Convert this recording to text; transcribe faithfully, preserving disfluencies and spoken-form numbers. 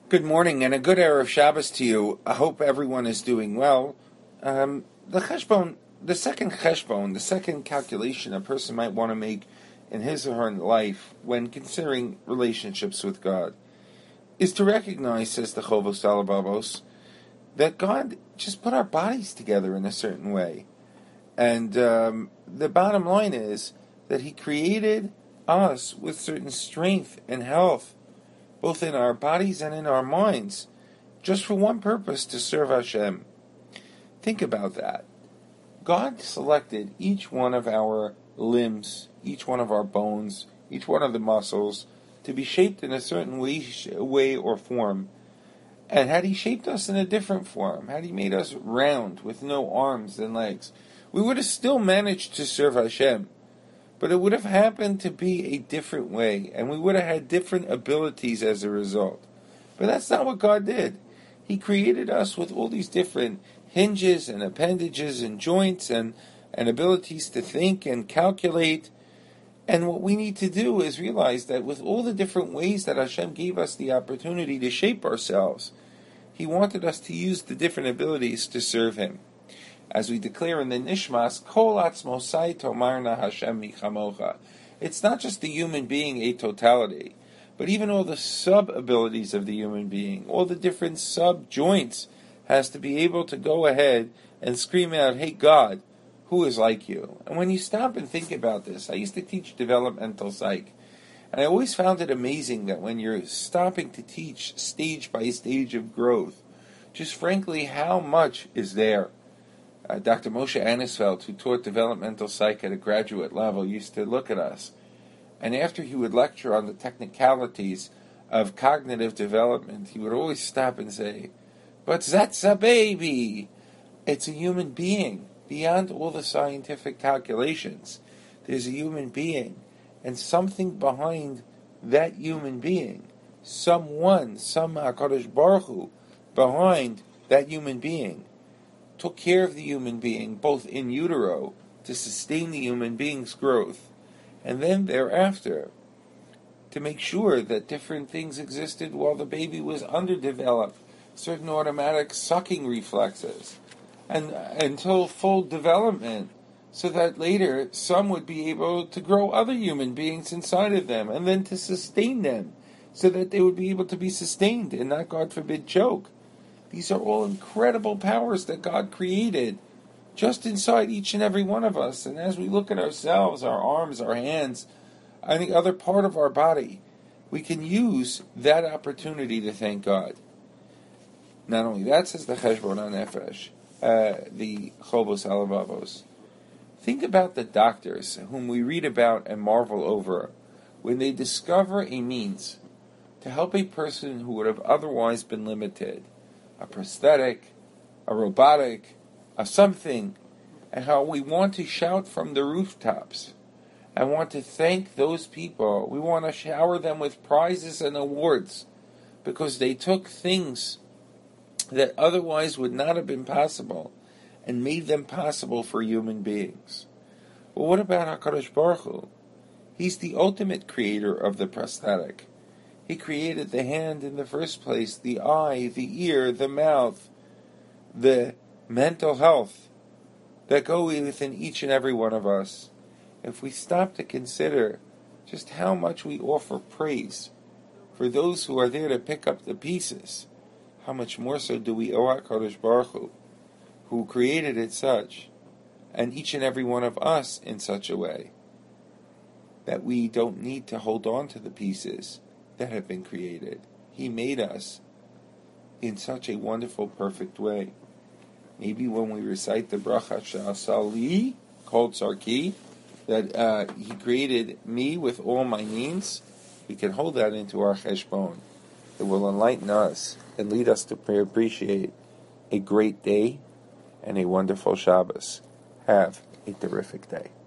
Good morning and a good Erev Shabbos to you. I hope everyone is doing well. Um, the cheshbon, the second cheshbon, the second calculation a person might want to make in his or her life when considering relationships with God is to recognize, says the Chovos Halevavos, that God just put our bodies together in a certain way. And um, the bottom line is that He created us with certain strength and health, both in our bodies and in our minds, just for one purpose, to serve Hashem. Think about that. God selected each one of our limbs, each one of our bones, each one of the muscles, to be shaped in a certain way, way or form. And had He shaped us in a different form, had He made us round with no arms and legs, we would have still managed to serve Hashem. But it would have happened to be a different way, and we would have had different abilities as a result. But that's not what God did. He created us with all these different hinges and appendages and joints and, and abilities to think and calculate. And what we need to do is realize that with all the different ways that Hashem gave us the opportunity to shape ourselves, He wanted us to use the different abilities to serve Him. As we declare in the Nishmas, Kol Atzmosai Tomarna Hashem Michamocha. It's not just the human being a totality, but even all the sub-abilities of the human being, all the different sub-joints, has to be able to go ahead and scream out, hey God, who is like you? And when you stop and think about this, I used to teach developmental psych, and I always found it amazing that when you're stopping to teach stage by stage of growth, just frankly how much is there. Uh, Doctor Moshe Anisfeld, who taught developmental psych at a graduate level, used to look at us, and after he would lecture on the technicalities of cognitive development, he would always stop and say, but that's a baby. It's a human being. Beyond all the scientific calculations, there's a human being, and something behind that human being, someone, some HaKadosh Baruch Hu, behind that human being, took care of the human being, both in utero, to sustain the human being's growth, and then thereafter, to make sure that different things existed while the baby was underdeveloped, certain automatic sucking reflexes, and until full development, so that later some would be able to grow other human beings inside of them, and then to sustain them, so that they would be able to be sustained and not, God forbid, choke. These are all incredible powers that God created just inside each and every one of us. And as we look at ourselves, our arms, our hands, any other part of our body, we can use that opportunity to thank God. Not only that, says the Cheshbon HaNefesh, uh, the Chovos Halevavos. Think about the doctors whom we read about and marvel over when they discover a means to help a person who would have otherwise been limited, a prosthetic, a robotic, a something, and how we want to shout from the rooftops. I want to thank those people. We want to shower them with prizes and awards because they took things that otherwise would not have been possible and made them possible for human beings. Well, what about HaKadosh Baruch Hu? He's the ultimate creator of the prosthetic. He created the hand in the first place, the eye, the ear, the mouth, the mental health that go within each and every one of us. If we stop to consider just how much we offer praise for those who are there to pick up the pieces, how much more so do we owe HaKadosh Baruch Hu, who created it such, and each and every one of us in such a way, that we don't need to hold on to the pieces that have been created. He made us in such a wonderful, perfect way. Maybe when we recite the bracha Sha'asali, called Sarki, that uh, He created me with all my needs, we can hold that into our cheshbon. It will enlighten us and lead us to appreciate a great day and a wonderful Shabbos. Have a terrific day.